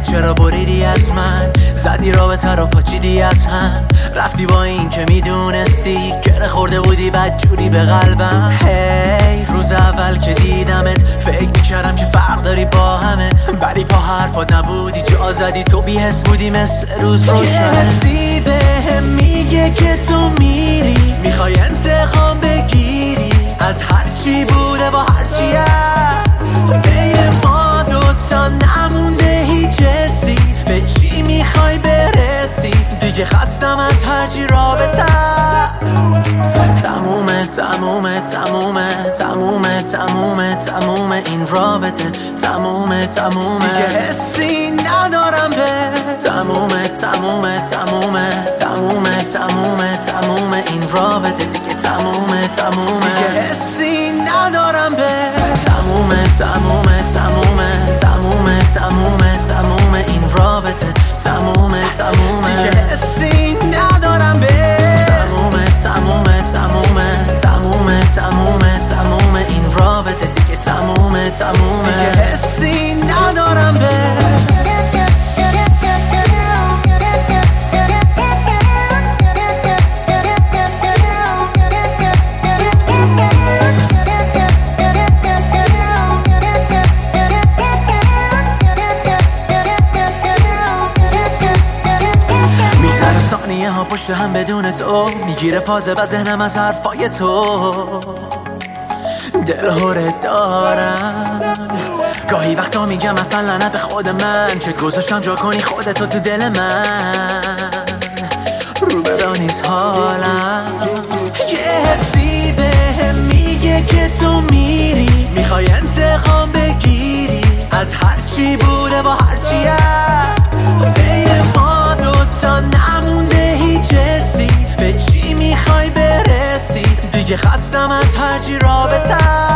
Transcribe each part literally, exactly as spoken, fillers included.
چرا بریدی از من؟ زدی رابطه رو پاچیدی از هم، رفتی با این که میدونستی گره خورده بودی بدجوری به قلبم. هی hey, روز اول که دیدمت فکر میکردم که فرق داری با همه، ولی پا حرفات نبودی، جا زدی تو بی‌حس بودی مثل روز روشن. یه حسی بهم میگه که تو میری، میخوای انتقام بگیری از هرچی بوده با هرچی هست. بین ما دوتا نمونده هیچ حسی، به چی میخوای برسی؟ دیگه خستم از هرچی رابطه. تمومه تمومه تمومه تمومه تمومه تمومه این رابطه، تمومه تمومه دیگه حسی ندارم به. تمومه تمومه تمومه تمومه تمومه تمومه این رابطه دیگه، تمومه تمومه دیگه حسی ندارم به. تمومه تمومه تمومه تمومه تمومه تمومه این رابطه، تمومه تمومه دیگه حسی ندارم به. تمومه تمومه تمومه تمومه تمومه تمومه این رابطه دیگه، تمومه تمومه دیگه حسی ندارم به. ثانیه ها پشت هم بدون تو میگیره فازه و ذهنم از حرفای تو. دلهوره دارم گاهی وقتا میگم اصلا لعنت به خود من، چه گذاشتم جا کنی خودتو تو دل من. رو برا نیست حالم، یه حسی بهم میگه که تو میری، میخوای انتقام بگیری از هرچی بوده با هرچی هست. بین ما دوتا نمونده هیچ حسی، به چی میخوای برسی؟ دیگه خستم از هرچی رابطه.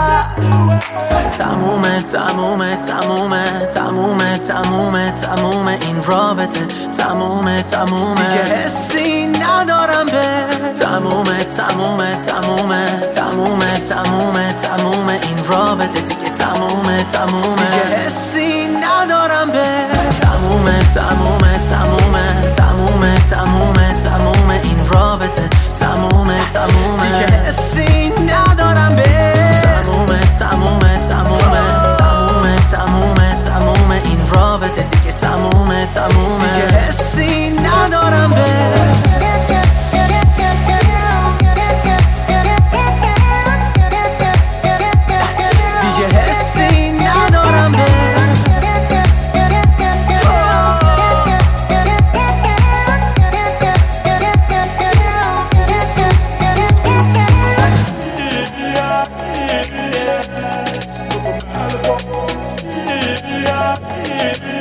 تمومه تمومه تمومه تمومه تمومه تمومه این رابطه، تمومه تمومه دیگه حسی ندارم به. تمومه تمومه تمومه تمومه تمومه تمومه این رابطه دیگه، تمومه تمومه دیگه حسی ندارم به. تمومه تمومه تمومه تمومه تمومه تمومه این رابطه، تمومه تمومه دیگه حسی ندارم به. تمومه تمومه تمومه تمومه تمومه تمومه این رابطه دیگه، تمومه تمومه دیگه حسی ندارم به. Yeah.